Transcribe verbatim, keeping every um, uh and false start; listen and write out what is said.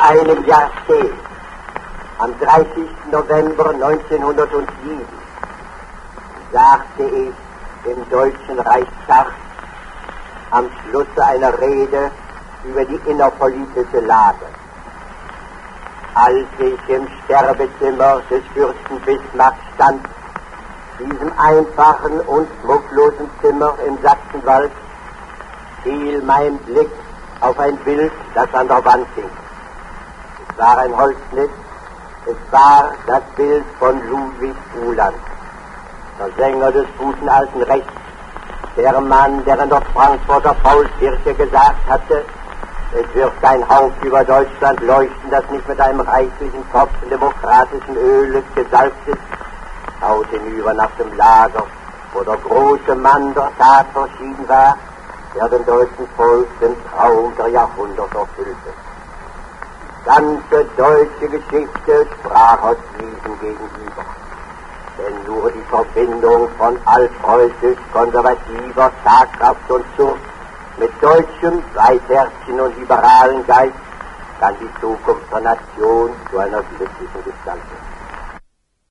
einem Jahrzehnt, am dreißigsten November neunzehnhundertsieben, sagte ich im Deutschen Reichstag am Schlusse einer Rede über die innerpolitische Lage. Als ich im Sterbezimmer des Fürsten Bismarck stand, diesem einfachen und schmucklosen Zimmer im Sachsenwald, fiel mein Blick auf ein Bild, das an der Wand hing. Es war ein Holzschnitt, es war das Bild von Ludwig Uhland, der Sänger des guten alten Rechts, der Mann, der in der Frankfurter Paulskirche gesagt hatte, es wird kein Haupt über Deutschland leuchten, das nicht mit einem reichlichen Tropfen demokratischen Öles gesalbt ist, schaut hinüber nach dem Lager, wo der große Mann der Tat verschieden war, der dem deutschen Volk den Traum der Jahrhunderte erfüllte. Die ganze deutsche Geschichte sprach aus diesem gegenüber. Denn nur die Verbindung von altpreußisch-konservativer Tatkraft und Zucht mit deutschem, weißherzigen und liberalen Geist kann die Zukunft der Nation zu einer glücklichen gestalten.